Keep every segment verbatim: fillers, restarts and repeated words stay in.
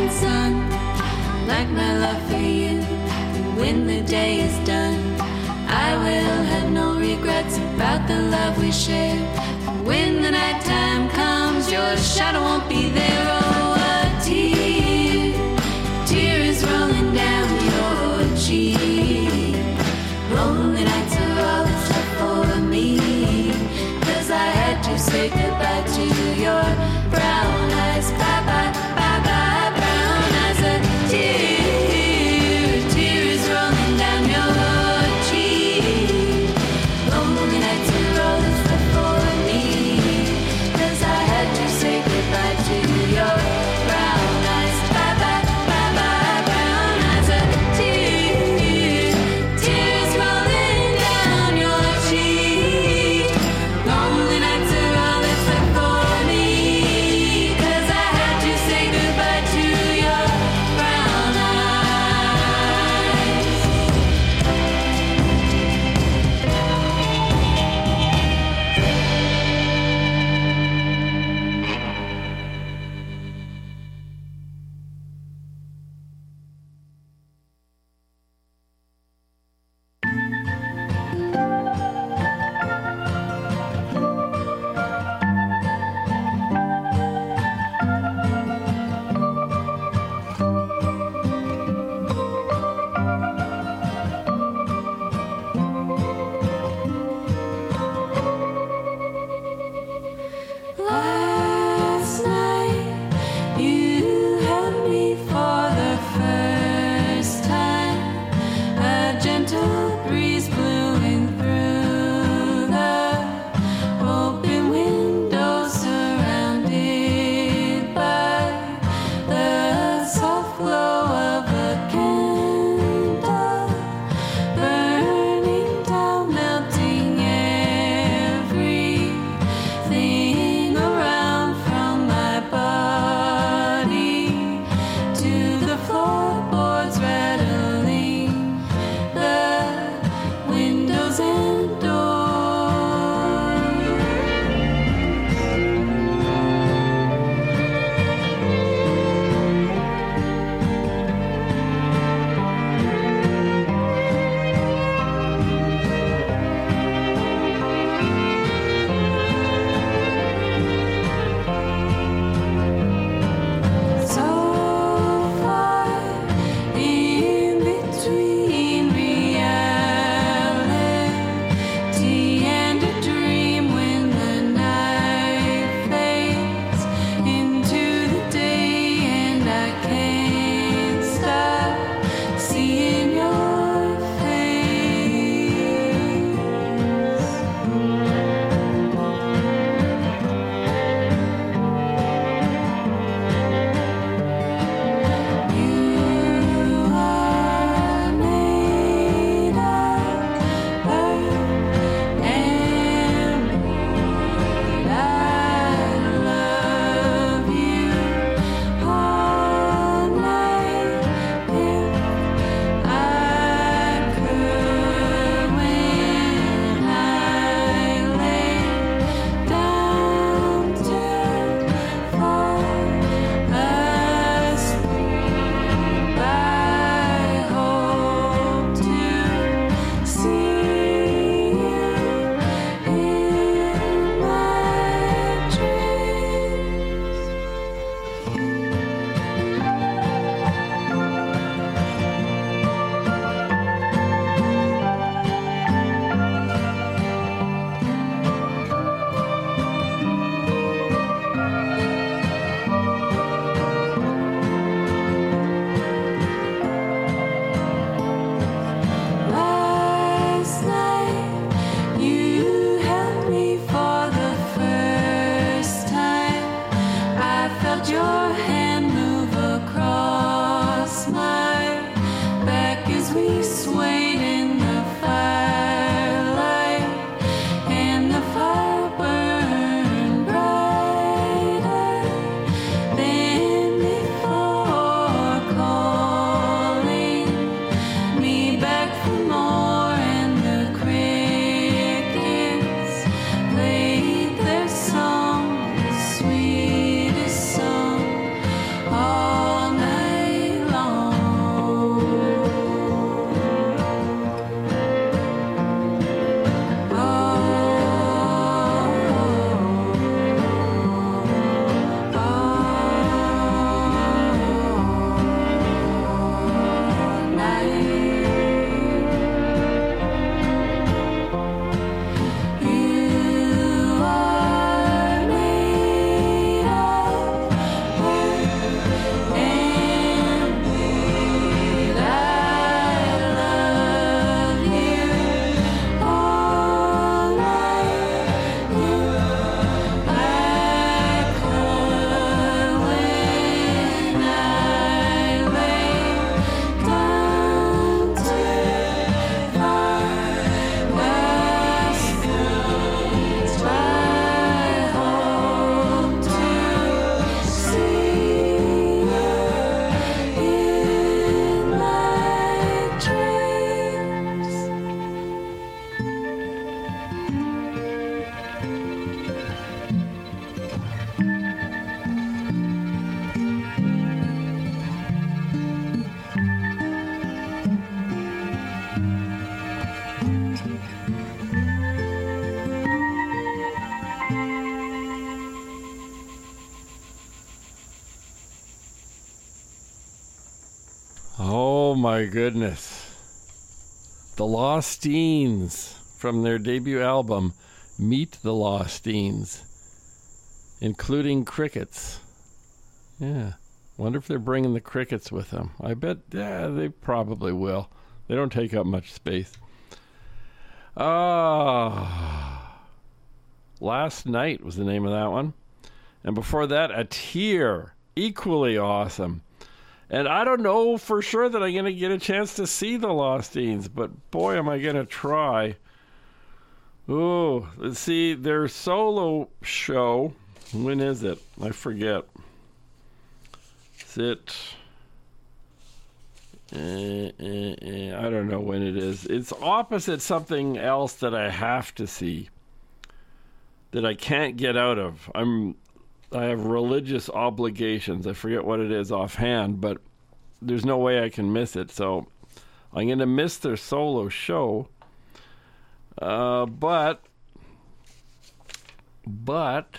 morning sun, like my love for you. When the day is done, I will have no regrets about the love we shared. When the night time comes, your shadow won't be there. Oh, a tear, tear is rolling down your cheek. Lonely nights are all that's left for me, 'cause I had to say goodbye to your brown eyes. Bye bye, bye bye, brown eyes. A tear, tear is rolling down your cheek. Lonely nights are all that's left for me, 'cause I had to say goodbye to your brown eyes. Bye bye, bye bye, brown eyes. A tear, tear is rolling down your cheek. Lonely nights are all that's left for me, 'cause I had to say goodbye to your brown eyes. Last night you held me for the first time. A gentle breeze blew in through the open window, surrounded by the soft glow of a candle, burning down, melting everything around, from my body to the floorboards, rattling the windows and doors. So far in between reality my goodness. The Losteens from their debut album, Meet the Losteens, including crickets. Yeah. Wonder if they're bringing the crickets with them. I bet, yeah, they probably will. They don't take up much space. Ah. Last Night was the name of that one. And before that, A Tear. Equally awesome. And I don't know for sure that I'm going to get a chance to see the Losteens, but boy, am I going to try. Ooh, let's see, their solo show, when is it? I forget. Is it... Uh, uh, uh, I don't know when it is. It's opposite something else that I have to see, that I can't get out of. I'm... I have religious obligations. I forget what it is offhand, but there's no way I can miss it. So I'm going to miss their solo show. Uh, but, but,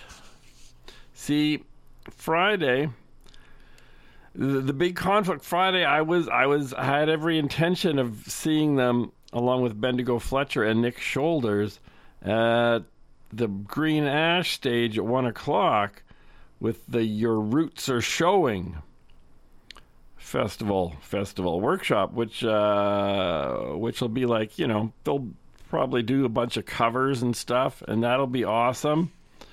see, Friday, the, the big conflict Friday, I was, I was, I had every intention of seeing them along with Bendigo Fletcher and Nick Shoulders at the Green Ash stage at one o'clock. With the Your Roots Are Showing festival, festival workshop, which uh, which will be like, you know, they'll probably do a bunch of covers and stuff, and that'll be awesome.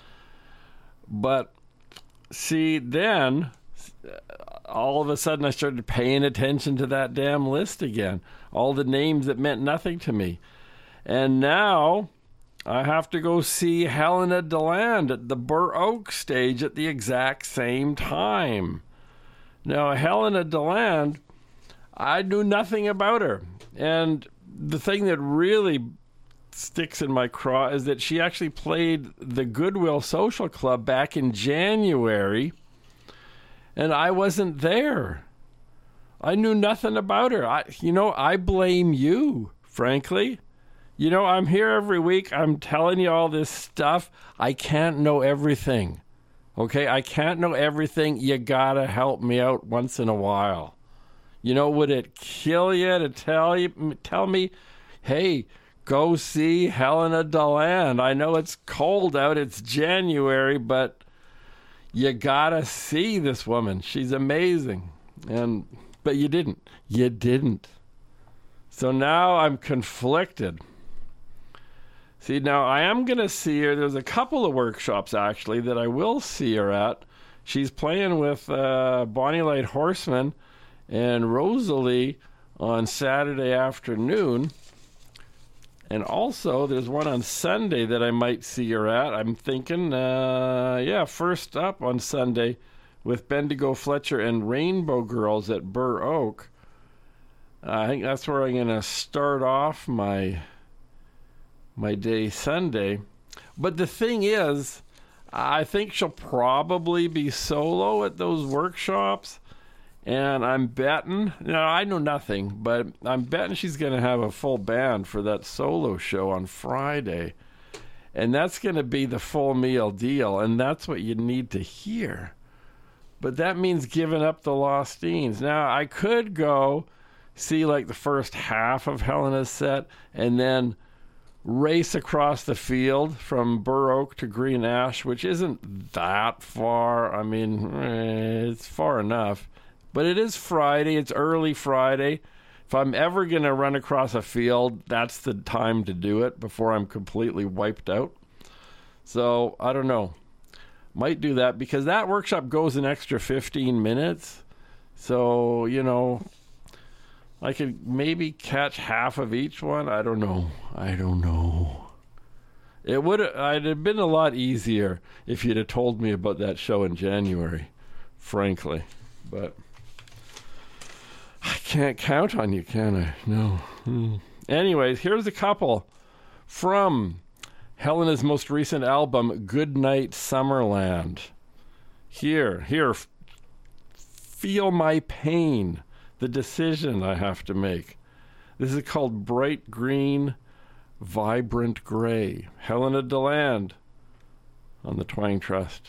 But see, then all of a sudden I started paying attention to that damn list again. All the names that meant nothing to me. And now I have to go see Helena DeLand at the Burr Oak stage at the exact same time. Now, Helena DeLand, I knew nothing about her. And the thing that really sticks in my craw is that she actually played the Goodwill Social Club back in January, and I wasn't there. I knew nothing about her. I, you know, I blame you, frankly. You know, I'm here every week. I'm telling you all this stuff. I can't know everything. Okay? I can't know everything. You gotta help me out once in a while. You know, would it kill you to tell you, tell me, hey, go see Helena DeLand. I know it's cold out. It's January, but you gotta see this woman. She's amazing. And but you didn't. You didn't. So now I'm conflicted. See, now I am going to see her. There's a couple of workshops, actually, that I will see her at. She's playing with uh, Bonnie Light Horseman and Rosalie on Saturday afternoon. And also, there's one on Sunday that I might see her at. I'm thinking, uh, yeah, first up on Sunday with Bendigo Fletcher and Rainbow Girls at Burr Oak. Uh, I think that's where I'm going to start off my... my day Sunday. But the thing is, I think she'll probably be solo at those workshops, and I'm betting, you know, I know nothing, but I'm betting she's going to have a full band for that solo show on Friday, and that's going to be the full meal deal, and that's what you need to hear. But that means giving up the Losteens. Now, I could go see like the first half of Helena's set, and then race across the field from Burr Oak to Green Ash, which isn't that far. I mean, eh, it's far enough. But it is Friday. It's early Friday. If I'm ever going to run across a field, that's the time to do it before I'm completely wiped out. So, I don't know. Might do that because that workshop goes an extra fifteen minutes. So, you know, I could maybe catch half of each one. I don't know. I don't know. It would I'd have been a lot easier if you'd have told me about that show in January, frankly. But I can't count on you, can I? No. Hmm. Anyways, here's a couple from Helena's most recent album, Goodnight Summerland. Here, here, f- feel my pain. The decision I have to make. This is called Bright Green, Vibrant Gray. Helena DeLand on the Twang Trust.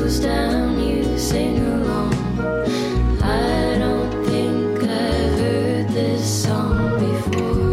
goes down, you sing along. I don't think I've heard this song before.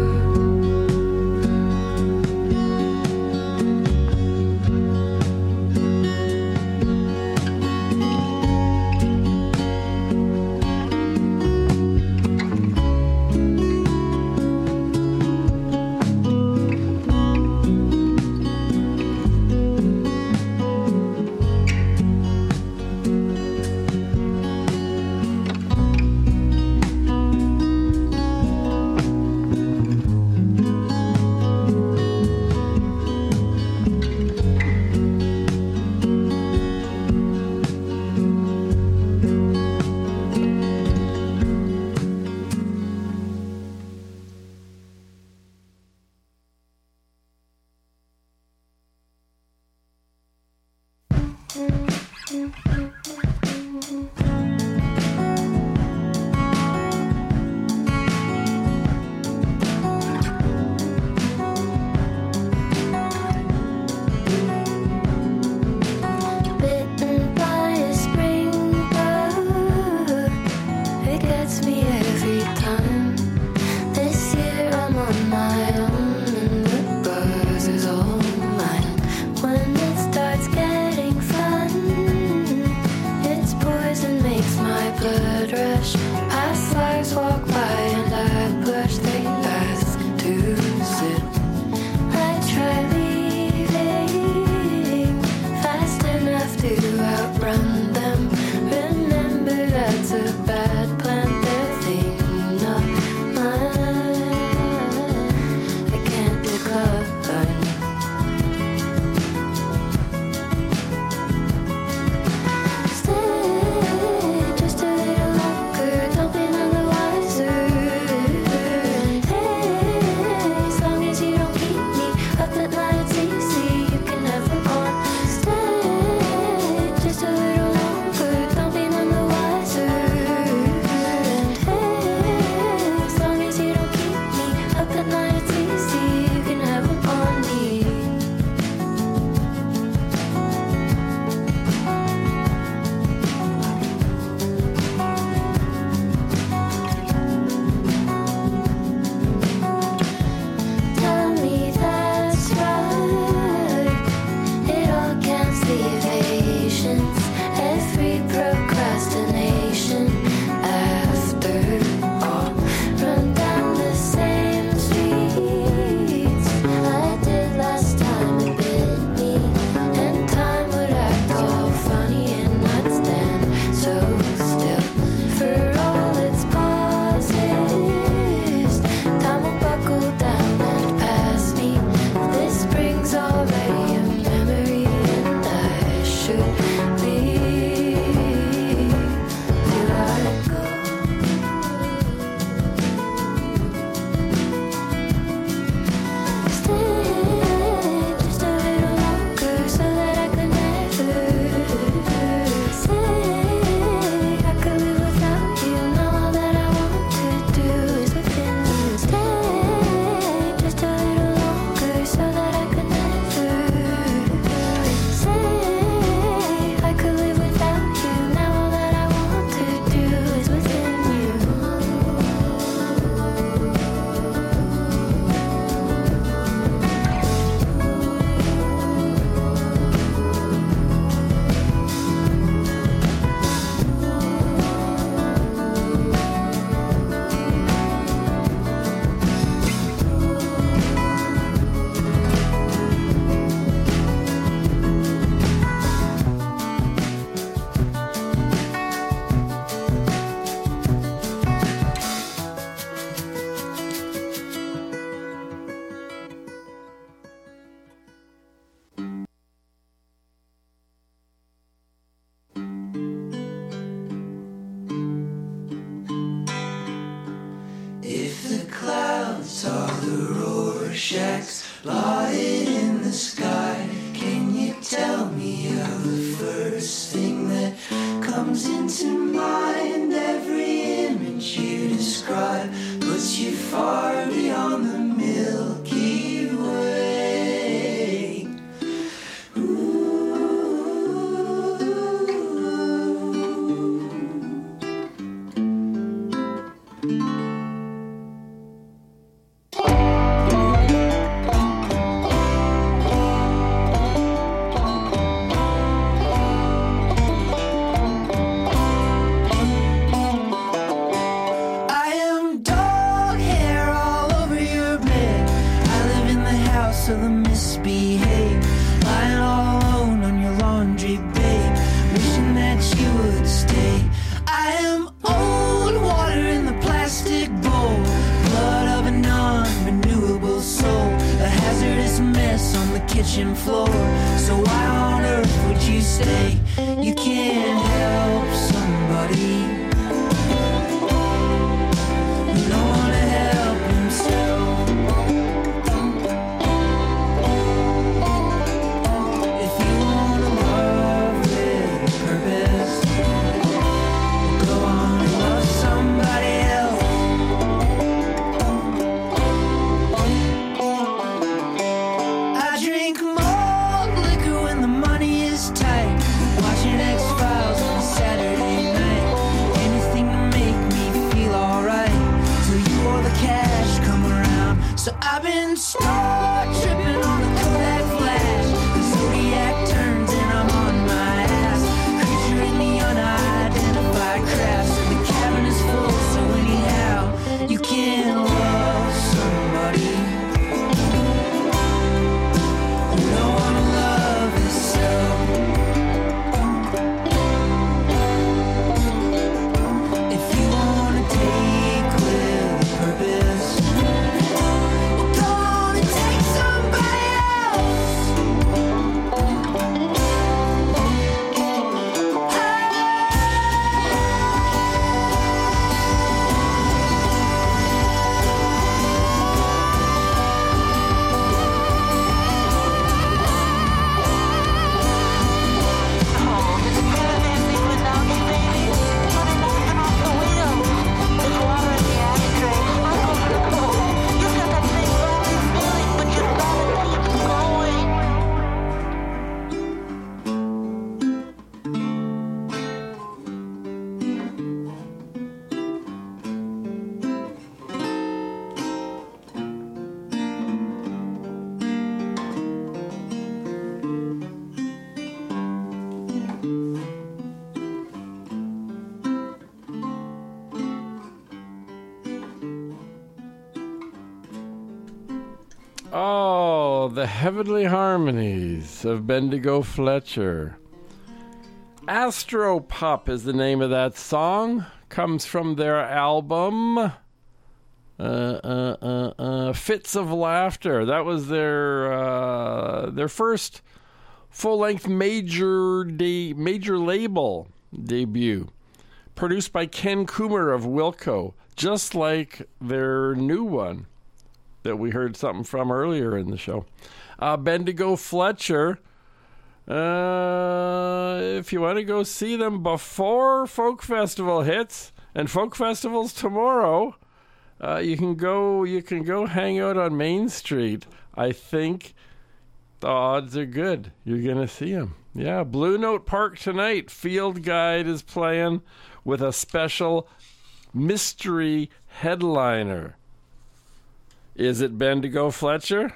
Ooh. kitchen floor. So why on earth would you say you can't help somebody who don't want to help himself? If you want to love with a purpose, go on and love somebody else. I drink more liquor when the money is tight, watching X-Files on Saturday night. Anything to make me feel alright, till you or the cash come around. So I've been star tripping on the Kodak flash. The Zodiac turns and I'm on my ass. Creature in the unidentified crafts, and the cabin is full, so anyhow you can love somebody who don't wanna love himself. If you wanna take with a purpose, well, go on and take somebody else. Oh, the Heavenly Harmonies of Bendigo Fletcher. Astropop is the name of that song. Comes from their album, uh, uh, uh, uh, Fits of Laughter. That was their uh, their first full-length major de- major label debut. Produced by Ken Coomer of Wilco, just like their new one that we heard something from earlier in the show. Uh, Bendigo Fletcher. Uh, if you want to go see them before Folk Festival hits, and Folk Festival's tomorrow, uh, you can go. You can go hang out on Main Street. I think the odds are good you're gonna see them. Yeah, Blue Note Park tonight. Field Guide is playing with a special mystery headliner. Is it Bendigo Fletcher?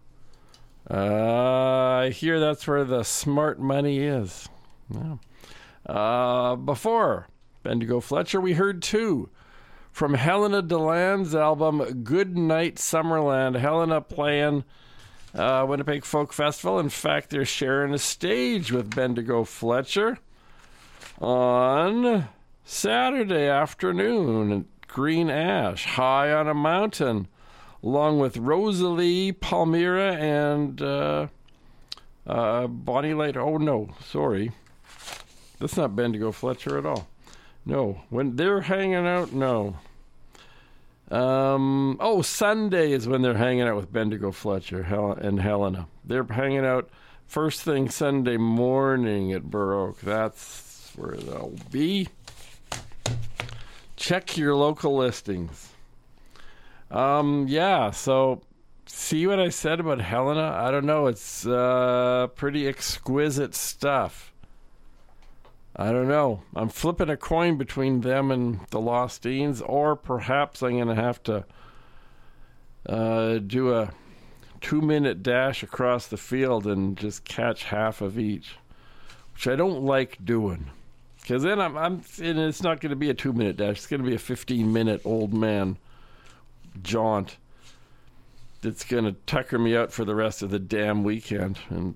Uh, I hear that's where the smart money is. Yeah. Uh, before Bendigo Fletcher, we heard two from Helena DeLand's album Good Night Summerland. Helena playing uh, Winnipeg Folk Festival. In fact, they're sharing a stage with Bendigo Fletcher on Saturday afternoon at Green Ash, high on a mountain, along with Rosalie, Palmyra, and uh, uh, Bonnie Light. Oh, no, sorry. That's not Bendigo Fletcher at all. No, when they're hanging out, no. Um, oh, Sunday is when they're hanging out with Bendigo Fletcher Hel- and Helena. They're hanging out first thing Sunday morning at Burr Oak. That's where they'll be. Check your local listings. Um, yeah, so see what I said about Helena? I don't know. It's uh, pretty exquisite stuff. I don't know. I'm flipping a coin between them and the Lost Deans, or perhaps I'm going to have to uh, do a two-minute dash across the field and just catch half of each, which I don't like doing. Because then I'm, I'm, and it's not going to be a two-minute dash. It's going to be a fifteen-minute old man jaunt that's going to tucker me out for the rest of the damn weekend and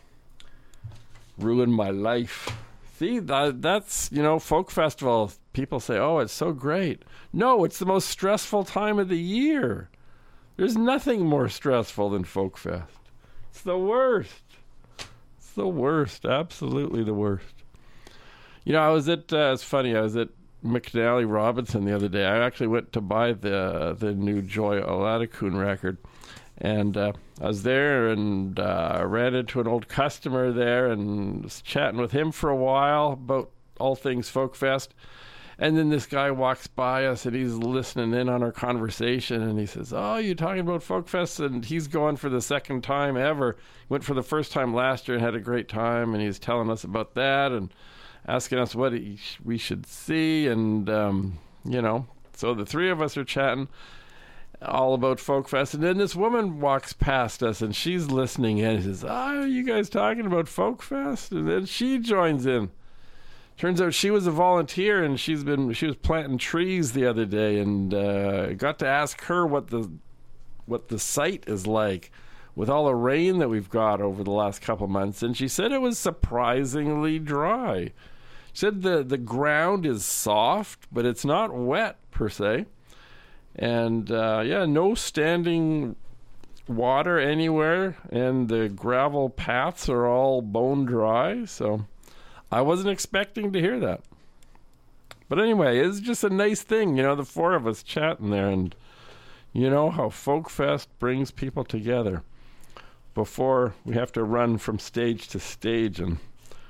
ruin my life. See, that, that's, you know, Folk Festival, people say, oh, it's so great. No, it's the most stressful time of the year. There's nothing more stressful than Folk Fest. It's the worst. It's the worst. Absolutely the worst. You know, I was at, uh, it's funny, I was at McNally Robinson the other day. I actually went to buy the the new Joy Oladokun record. And uh, I was there and uh, ran into an old customer there and was chatting with him for a while about all things Folk Fest. And then this guy walks by us and he's listening in on our conversation and he says, "Oh, you're talking about Folk Fest?" And he's going for the second time ever. Went for the first time last year and had a great time, and he's telling us about that and asking us what he, we should see. And, um, you know, so the three of us are chatting all about Folk Fest, and then this woman walks past us and she's listening in and says, "Oh, are you guys talking about Folk Fest?" And then she joins in. Turns out she was a volunteer and she's been she was planting trees the other day, and uh, got to ask her what the what the site is like with all the rain that we've got over the last couple months, and she said it was surprisingly dry. She said the the ground is soft, but it's not wet per se. And, uh, yeah, no standing water anywhere, and the gravel paths are all bone dry, so I wasn't expecting to hear that. But anyway, it's just a nice thing, you know, the four of us chatting there, and you know how Folk Fest brings people together before we have to run from stage to stage and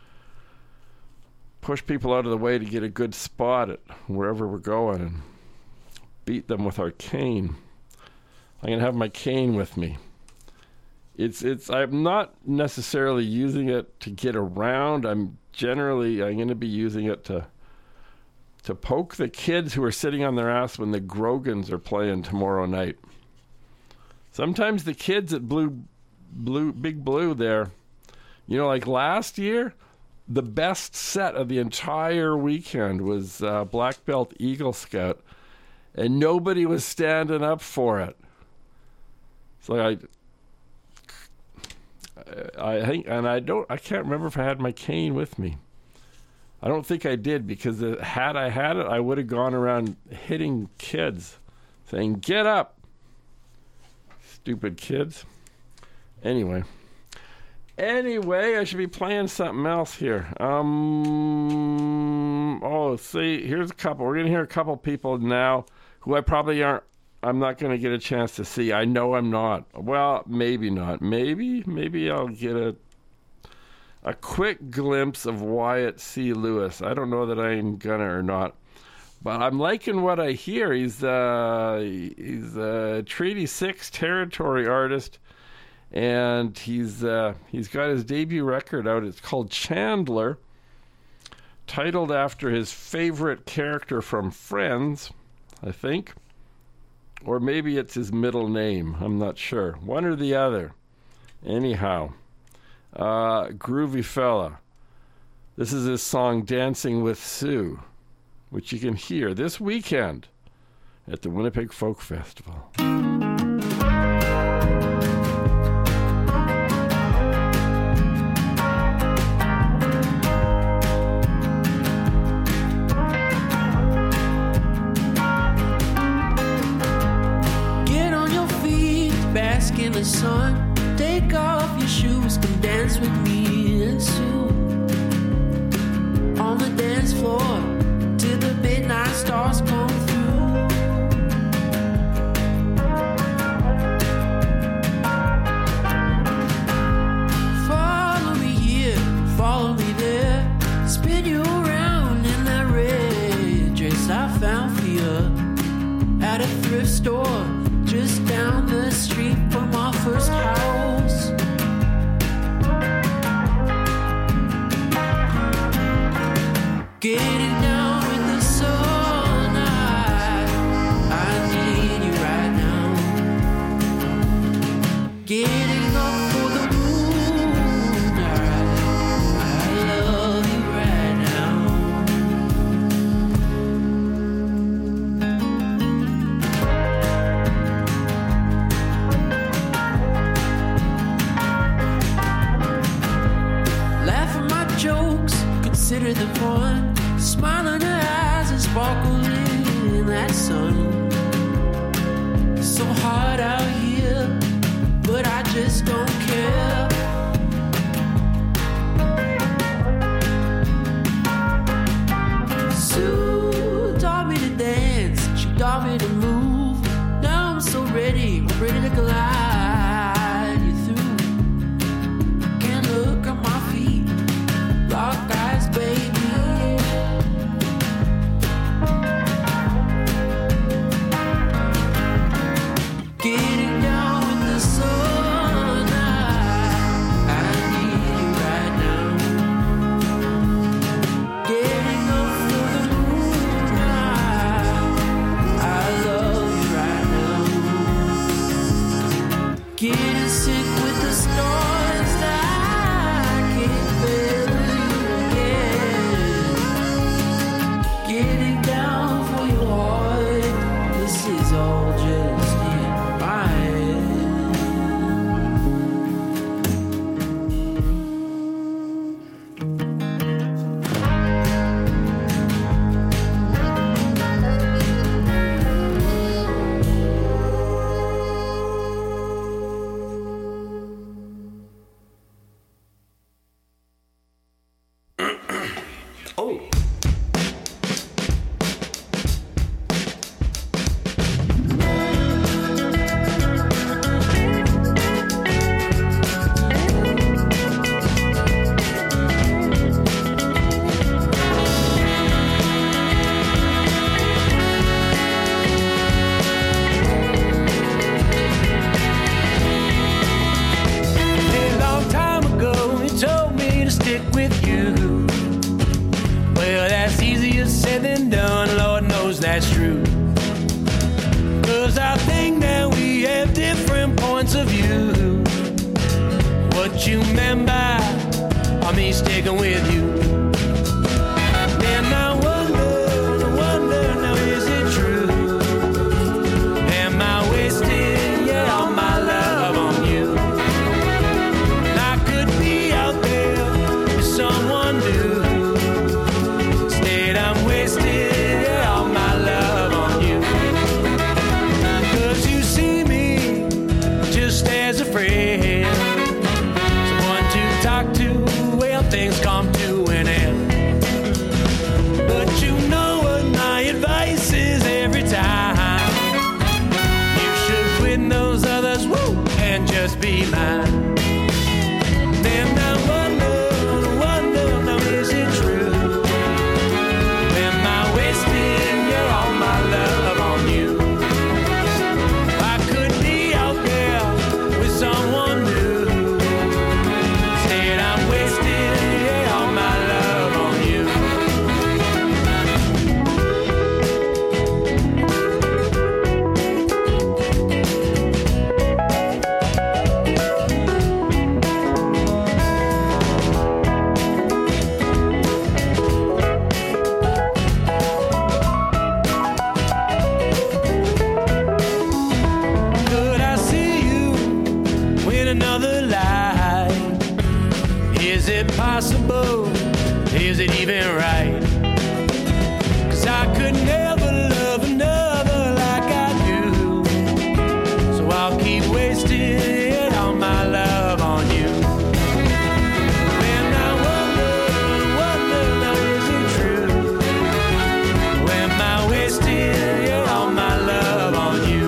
push people out of the way to get a good spot at wherever we're going, and beat them with our cane. I'm gonna have my cane with me. It's it's. I'm not necessarily using it to get around. I'm generally I'm gonna be using it to to poke the kids who are sitting on their ass when the Grogans are playing tomorrow night. Sometimes the kids at Blue Blue Big Blue there, you know, like last year, the best set of the entire weekend was uh, Black Belt Eagle Scout. And nobody was standing up for it. So I, I think, and I don't, I can't remember if I had my cane with me. I don't think I did, because the, had I had it, I would have gone around hitting kids, saying, "Get up, stupid kids." Anyway, anyway, I should be playing something else here. Um, oh, see, here's a couple. We're gonna hear a couple people now who I probably aren't, I'm not going to get a chance to see. I know I'm not. Well, maybe not. Maybe, maybe I'll get a a quick glimpse of Wyatt C. Lewis. I don't know that I'm going to or not. But I'm liking what I hear. He's, uh, he's a Treaty six territory artist, and he's, uh, he's got his debut record out. It's called Chandler, titled after his favorite character from Friends, I think. Or maybe it's his middle name. I'm not sure. One or the other. Anyhow. Uh, groovy fella. This is his song Dancing with Sue, which you can hear this weekend at the Winnipeg Folk Festival. In the sun, take off your shoes, come dance with me and Sue on the dance floor till the midnight stars come through. Follow me here, follow me there, spin you around in that red dress I found for you at a thrift store just down the street from our first house. Getting down with the sun, I, I need you right now. Getting up for the moonlight, I love you right now. Consider the fun, smile in her eyes and sparkle in that sun. It's so hot out here, but I just don't care. said than done, Lord knows that's true. Cause I think that we have different points of view. What you meant by, or me sticking with you. Then I wonder, wonder, now is it true? Am I wasting, yeah, all my love on you? And I could be out there with someone new. Instead I'm wasting, yeah, all my love on you. Cause you see me just as a friend, someone to talk to when things come to an end. But you know what my advice is every time. You should quit those others, woo, and just be mine. Then I wonder, wonder, now is it true? Am I wasting, yeah, all my love on you? I could be out there with someone new. Instead I'm wasting, yeah, all my love on you. Could I see you in another life? Is it possible? Is it even right? Cause I could never love another like I do. So I'll keep wasting all my love on you. And I wonder, wonder, now is it true? Am I wasting, yeah, all my love on you?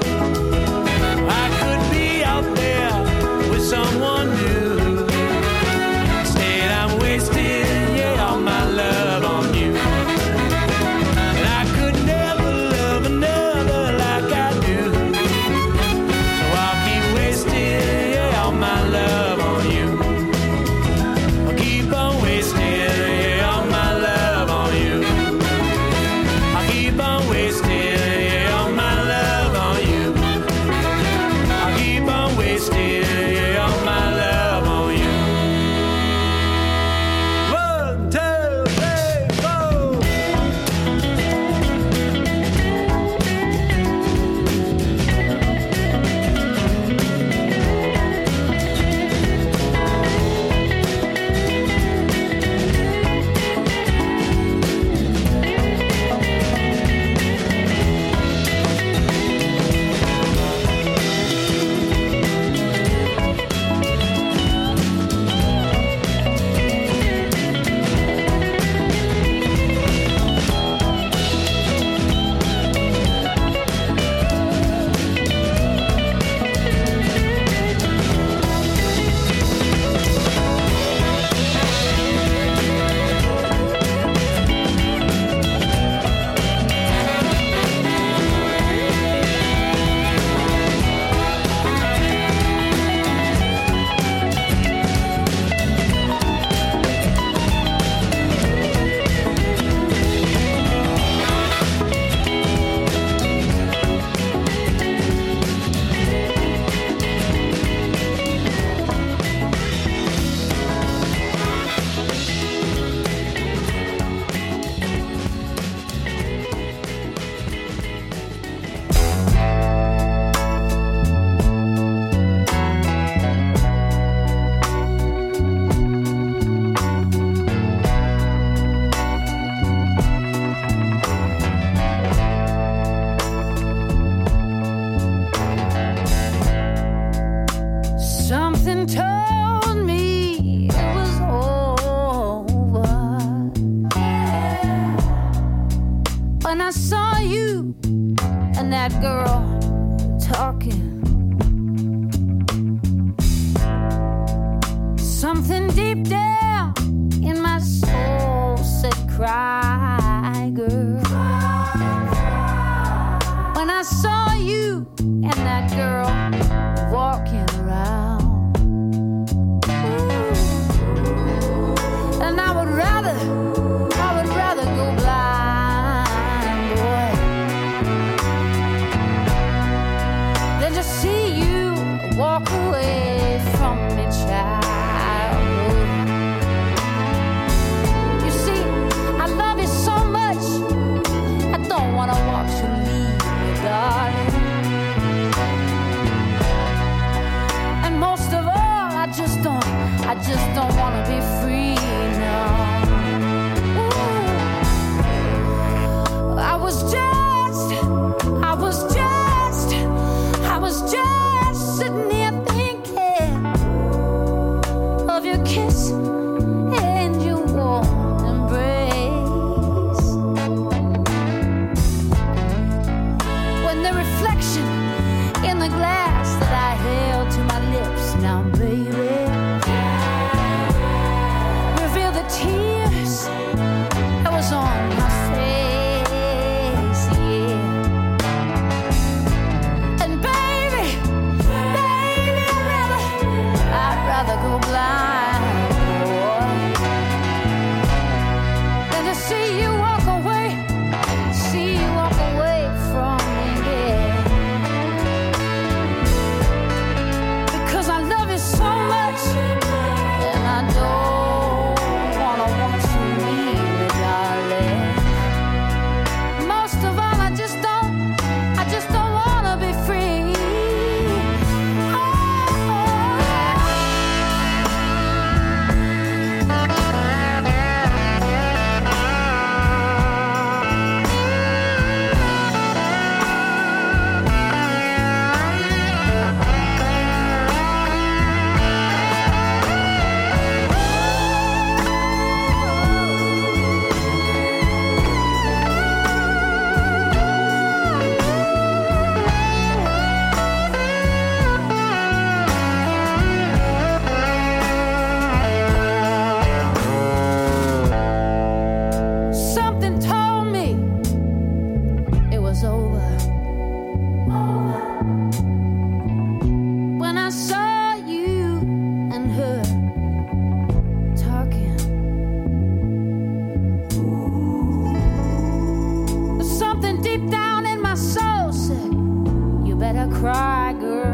I could be out there with someone new. Instead I'm wasting, yeah, all my love on you. And I could never love another like I do. So I'll keep wasting, yeah, all my love on you. I'll keep on wasting, yeah, all my love on you. I'll keep on wasting, yeah, all my love on you. I'll keep on wasting, yeah, all my love on you. One, two, three, four. Something told me it was over when I saw you and that girl talking. Something deep down in my soul said, cry, girl. When I saw you and that girl walking around. Ooh. And I would rather, I would rather go blind. was on my face, yeah. And baby, baby, I'd rather, I'd rather go blind, boy, than to see you walk away, see you walk away from me, yeah. Because I love you so much, and I don't wanna want you leave me, darling. Most of all, I just don't, I just don't wanna be free. Something told me it was over when I saw you and her talking. But something deep down in my soul said, you better cry, girl.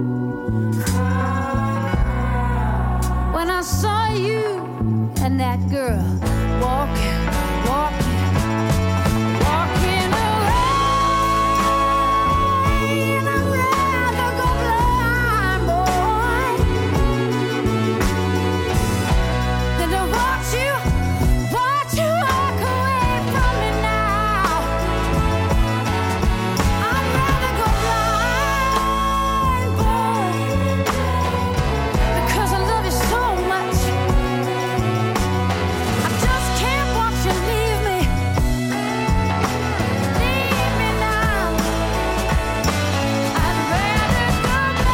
When I saw you and that girl walking, walking, walking away, and I'd rather go blind, boy, than to watch you, watch you walk away from me now. I'd rather go blind, boy, because I love you so much. I just can't watch you leave me, leave me now. I'd rather go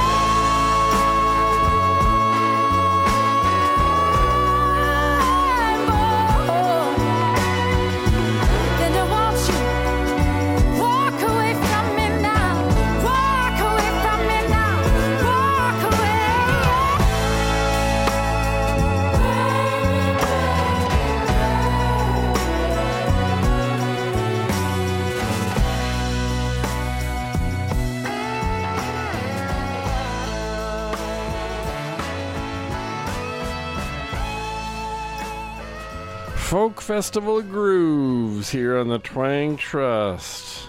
blind, boy, than to watch you walk away from me now, walk away from me now, walk away. Folk Festival Grooves here on the Twang Trust.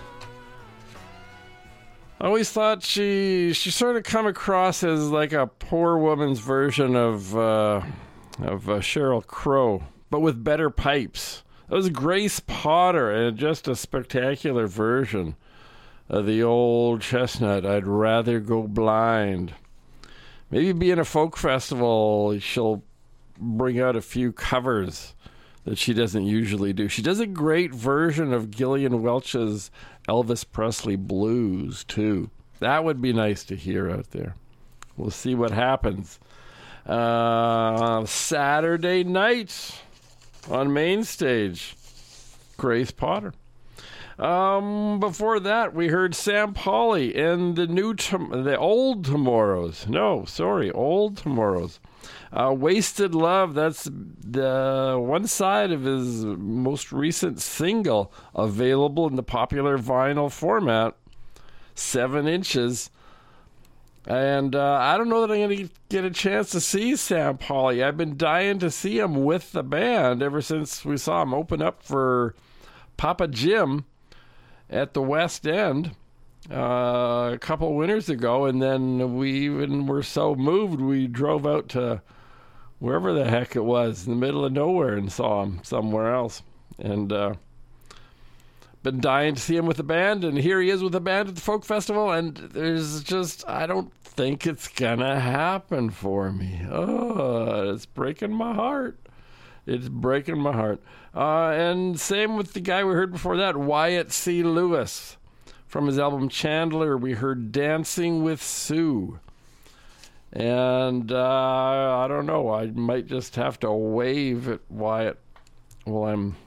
I always thought she she sort of come across as like a poor woman's version of uh, of uh, Sheryl Crow, but with better pipes. That was Grace Potter, and just a spectacular version of the old chestnut, I'd Rather Go Blind. Maybe being a folk festival, she'll bring out a few covers that she doesn't usually do. She does a great version of Gillian Welch's Elvis Presley Blues, too. That would be nice to hear out there. We'll see what happens. Uh, Saturday night on Main Stage, Grace Potter. Um, before that, we heard Sam Pauly and the new, tom- the old Tomorrows. No, sorry, old Tomorrows. Uh, Wasted Love, that's the one side of his most recent single, available in the popular vinyl format, seven inches. And uh, I don't know that I'm going to get a chance to see Sam Pauly. I've been dying to see him with the band ever since we saw him open up for Papa Jim at the West End uh, a couple winters ago. And then we even were so moved, we drove out to wherever the heck it was, in the middle of nowhere, and saw him somewhere else. And uh, been dying to see him with the band, and here he is with the band at the Folk Festival, and there's just, I don't think it's gonna happen for me. Oh, it's breaking my heart. It's breaking my heart. Uh, and same with the guy we heard before that, Wyatt C. Lewis. From his album Chandler, we heard Dancing with Sue. And uh, I don't know, I might just have to wave at Wyatt while I'm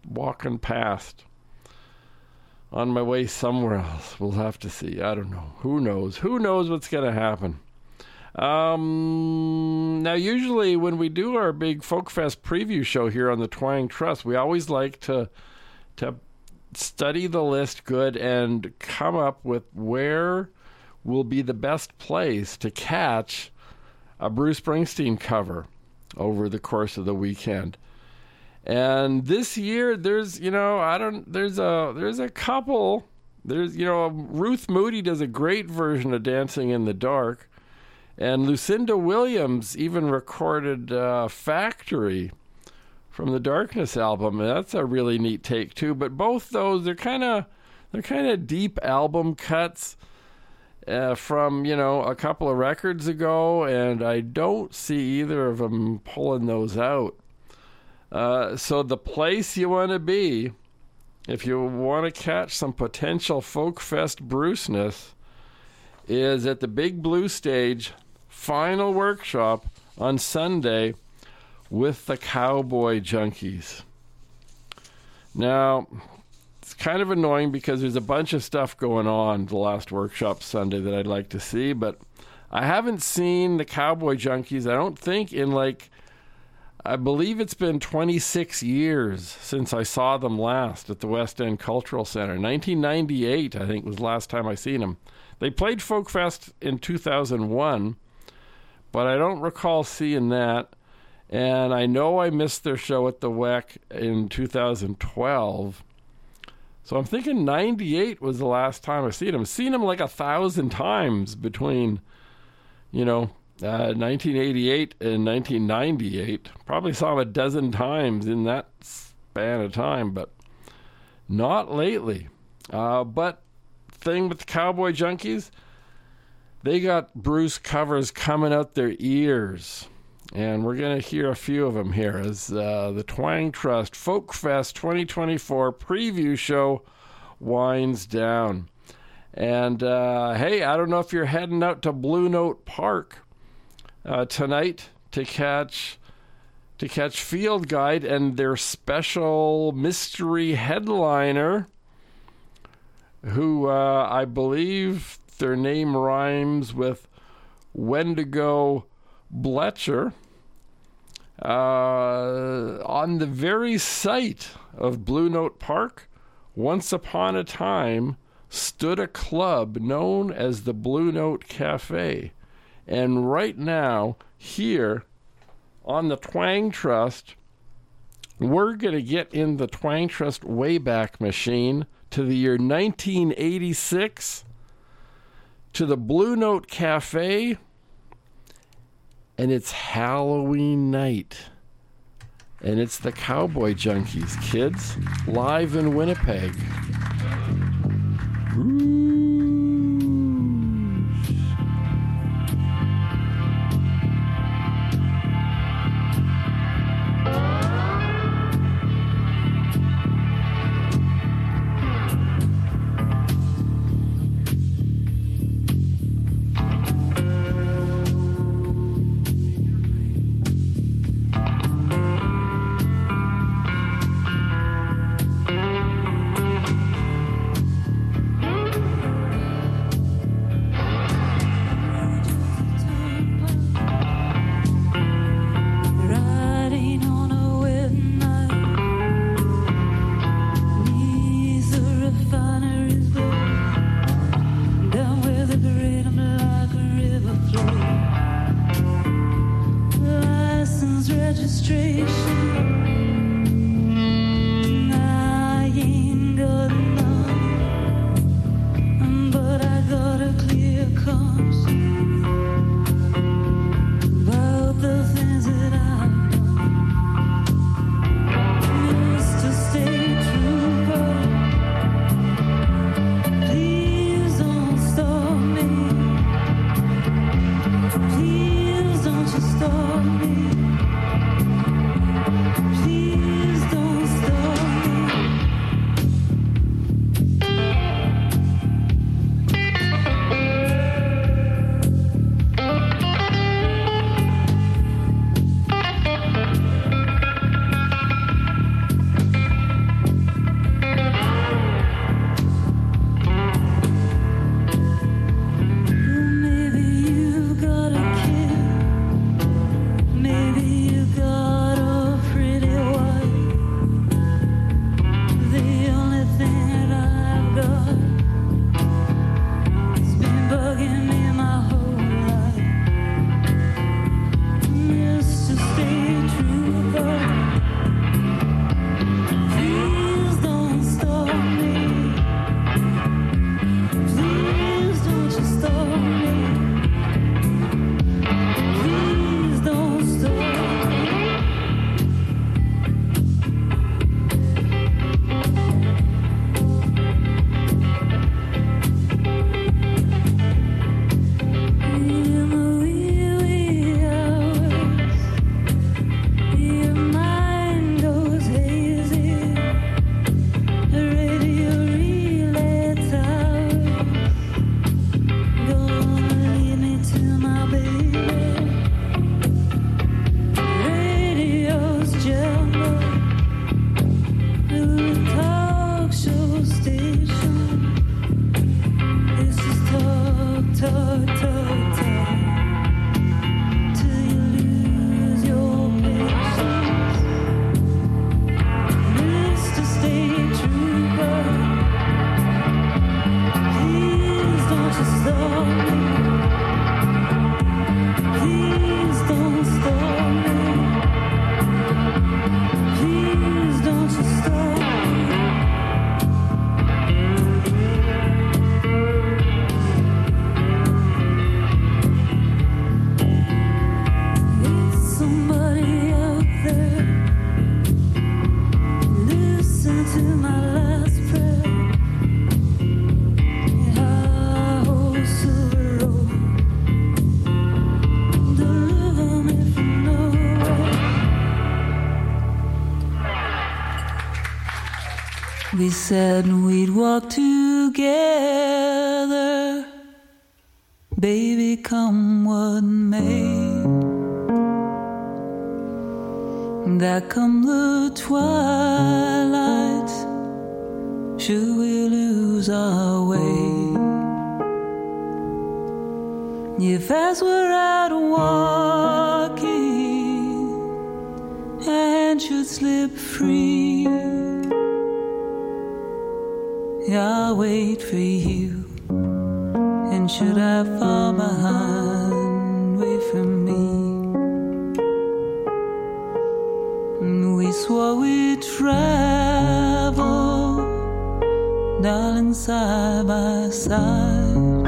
walking past on my way somewhere else. We'll have to see. I don't know. Who knows? Who knows what's going to happen? Um, now, usually when we do our big Folk Fest preview show here on the Twang Trust, we always like to to study the list good and come up with where will be the best place to catch a Bruce Springsteen cover over the course of the weekend. And this year, there's, you know, I don't, there's a, there's a couple, there's, you know, Ruth Moody does a great version of Dancing in the Dark. And Lucinda Williams even recorded uh, Factory from the Darkness album. And that's a really neat take too. But both those, they're kind of, they're kind of deep album cuts uh, from, you know, a couple of records ago. And I don't see either of them pulling those out. Uh, so the place you want to be, if you want to catch some potential Folk Fest Bruceness, is at the Big Blue Stage final workshop on Sunday with the Cowboy Junkies. Now, it's kind of annoying because there's a bunch of stuff going on the last workshop Sunday that I'd like to see, but I haven't seen the Cowboy Junkies, I don't think, in like, I believe it's been twenty-six years since I saw them last at the West End Cultural Center. nineteen ninety-eight, I think, was the last time I seen them. They played Folk Fest in two thousand one, but I don't recall seeing that. And I know I missed their show at the W E C in two thousand twelve. So I'm thinking ninety-eight was the last time I seen them. Seen them like a thousand times between, you know, uh, nineteen eighty-eight and nineteen ninety-eight. Probably saw them a dozen times in that span of time, but not lately. Uh, but thing with the Cowboy Junkies, they got Bruce covers coming out their ears. And we're going to hear a few of them here as uh, the Twang Trust Folk Fest twenty twenty-four preview show winds down. And uh, hey, I don't know if you're heading out to Blue Note Park uh, tonight to catch to catch Field Guide and their special mystery headliner, who uh, I believe their name rhymes with Wendigo Bletcher, uh, on the very site of Blue Note Park, once upon a time, stood a club known as the Blue Note Cafe. And right now, here on the Twang Trust, we're going to get in the Twang Trust Wayback Machine to the year nineteen eighty-six, to the Blue Note Cafe, and it's Halloween night. And it's the Cowboy Junkies, kids, live in Winnipeg. Ooh. the only thing that I've got. It's been bugging me my whole life. Just to stay true, but please don't stop me. Please don't you stop me. Please don't stop me. In the wee, wee hours, your mind goes hazy. The radio relay towers gonna lead me to my baby. Radio's jungle, the talk show station. This is talk, talk, talk, talk, till you lose your patience. Mister State Trooper, please don't you stop me. Please don't stop me. Please don't you stop me. It's somebody out there. Listen to my last prayer. I hold Silver Road. Deliver me from nowhere. We said we'd walk together, baby, come what may. That come the twilight, should we lose our way? If as we're out walking, a hand should slip free, I'll wait for you. And should I fall behind, wait for me. We swore we'd travel, darling, side by side.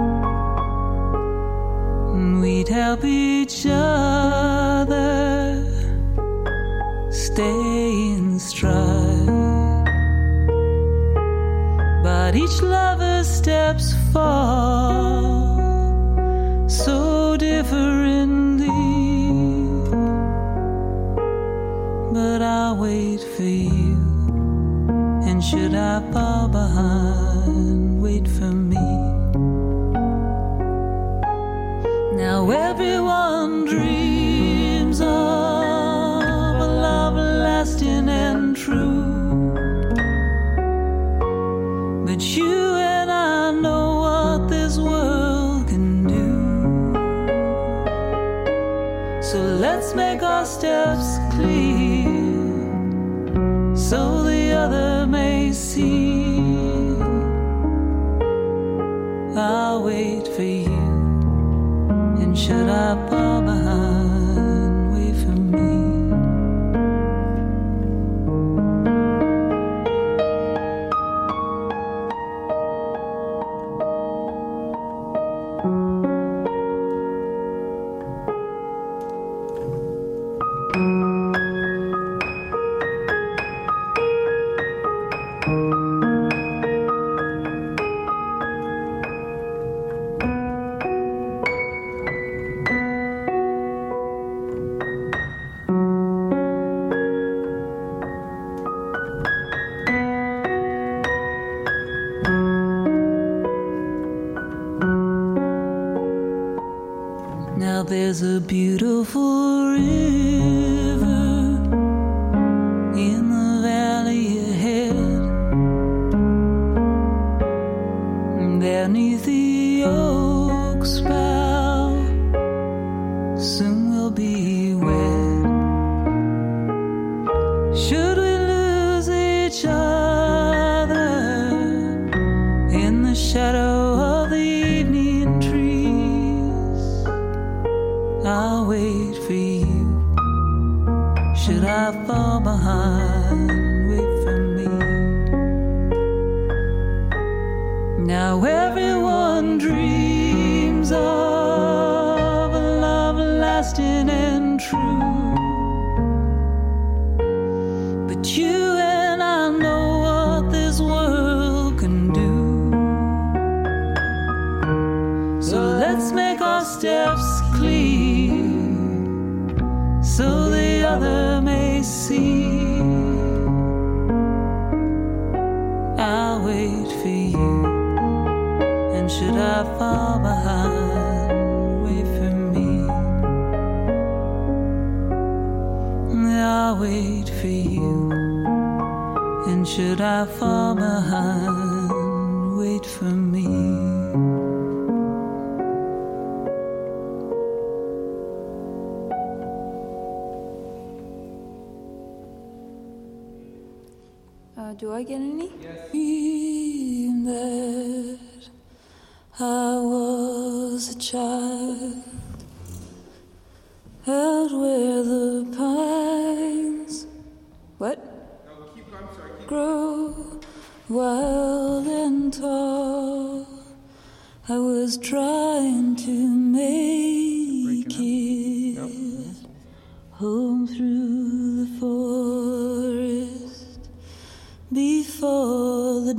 We'd help each other stay in stride. But each lover's steps fall so differently. But I'll wait for you. And should I fall behind, wait for me. Now everyone dreams of a love lasting and true. But you and I know what this world can do. So let's make our steps clear, so the other may see. I'll wait for you. And should I fall behind, wait for me. Now there's a beautiful river in the valley ahead. There 'neath the oak's bough, soon we'll be wed. Should we lose each other, behind. Wait for me. Now everyone dreams of a love lasting and true, but you and I know what this world can do. So let's make our steps clear, so the other may see. I'll wait for you, and should I fall behind, wait for me. I'll wait for you, and should I fall behind, wait for me. Uh, do I get any? Yes. That I was a child out where the pines What? grow wild and tall. I was trying to make it home through the forest before the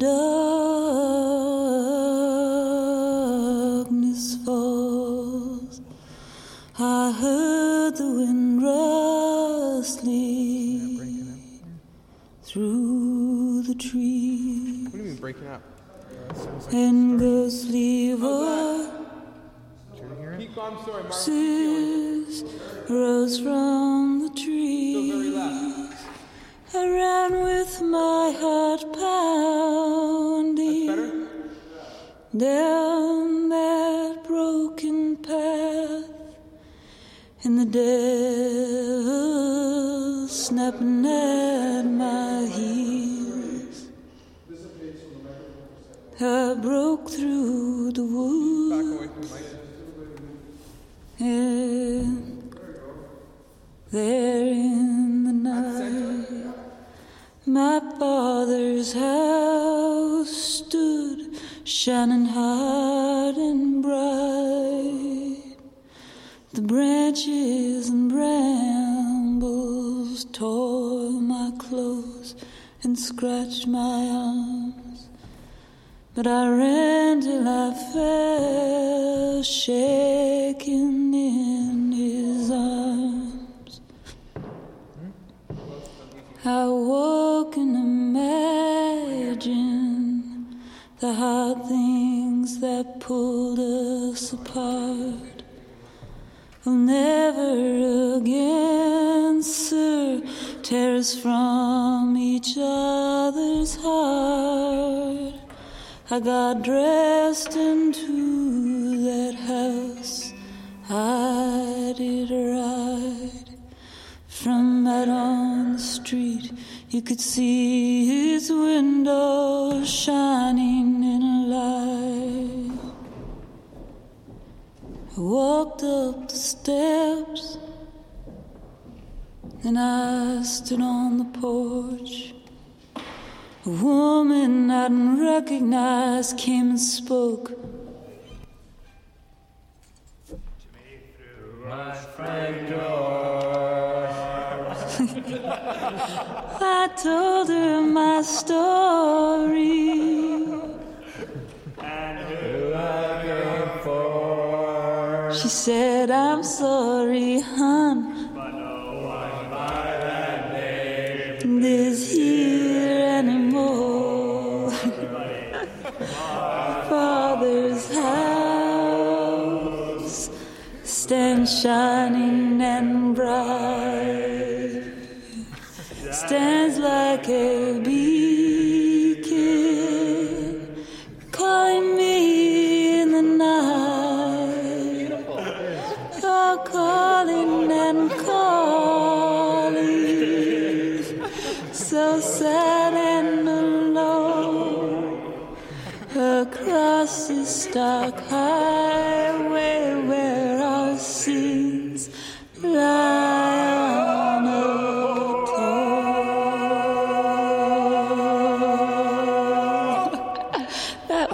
darkness falls. I heard the wind rustling through the trees. What do you mean breaking up? And ghostly voices Keep going, I'm sorry, Mark. rose from the trees. I ran with my heart pounding down that broken path, and the devil snapping at my heels. I broke through the woods, and there in the night, my father's house stood shining hard and bright. The branches and brambles tore my clothes and scratched my arms, but I ran till I fell shaking in his arms. I woke and imagined the hard things that pulled us apart. Will never again, sir, tear us from each other's heart. I got dressed into that house, I did ride. From out on the street, you could see his window shining in a light. I walked up the steps, and I stood on the porch. A woman I didn't recognize came and spoke. My front door. I told her my story. And who I came for. She said, I'm sorry, hon, But no one by that name. is here anymore. Father's house stands shining and bright, stands like a beacon, calling me in the night. Oh, calling and calling, so sad and alone, across this dark highway where our sins lie unatold.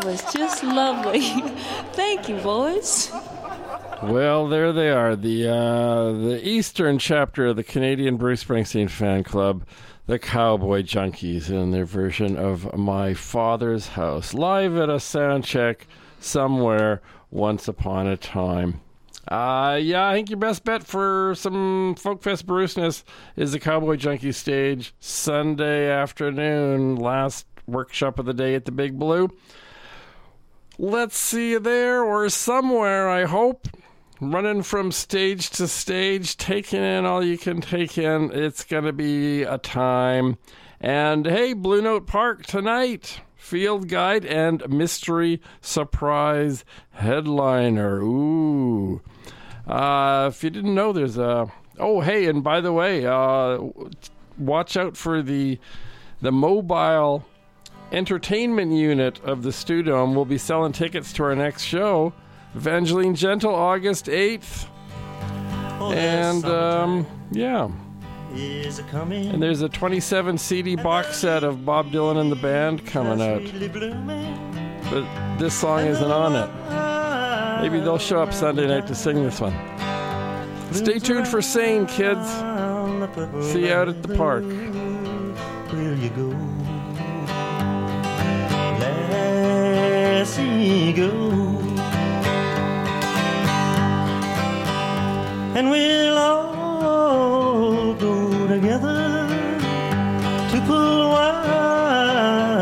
was just lovely. Thank you, boys. Well, there they are, the uh, the Eastern chapter of the Canadian Bruce Springsteen fan club, the Cowboy Junkies, in their version of My Father's House, live at a sound check somewhere once upon a time. Uh, yeah, I think your best bet for some Folkfest Bruceness is the Cowboy Junkies stage Sunday afternoon, last workshop of the day at the Big Blue. Let's see you there or somewhere, I hope. Running from stage to stage, taking in all you can take in. It's going to be a time. And hey, Blue Note Park tonight. Field guide and mystery surprise headliner. Ooh. Uh, if you didn't know, there's a... Oh, hey, and by the way, uh, watch out for the the mobile entertainment unit of the Stewdome. We'll be selling tickets to our next show. Evangeline Gentle, August eighth. Oh, and, um, yeah. Is and there's a twenty-seven C D box set of Bob Dylan and the band coming out. But this song isn't on it. Maybe they'll show up Sunday night to sing this one. Stay tuned for Sane, kids. See you out at the park. Will you go?